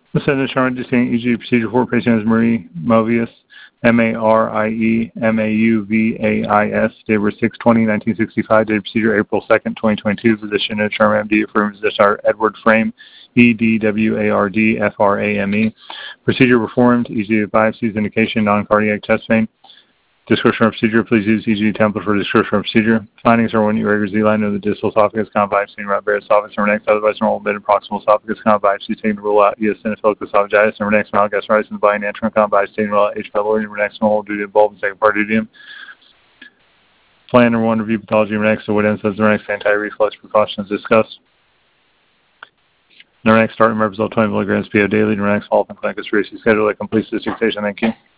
The Senate Charge Distinct EG Procedure for patient is Marie Movius, Mariemauviais, date of birth 6/20/1965, date of procedure April 2nd, 2022, physician and term MD, affirmed physician Edward Frame, EDWARD FRAME. Procedure performed, EG biopsies, indication, non-cardiac chest pain. Description of procedure, please use EG template for description of procedure. Findings are 1 irregular Z-line of the distal esophagus, count biopsy, right bare esophagus, and next, otherwise normal mid and proximal esophagus, count biopsy, taken to rule out eosinophilic esophagitis, and next, mild gastritis, and body antrum, count biopsy, taken to rule out H. pylori, and next, normal due to bulb and second part dudium. Plan number 1, review pathology, next, so what ends as the next, anti-reflux precautions discussed. Next, starting result 20 milligrams PO daily, next, follow-up and clinical schedule that completes this dictation. Thank you.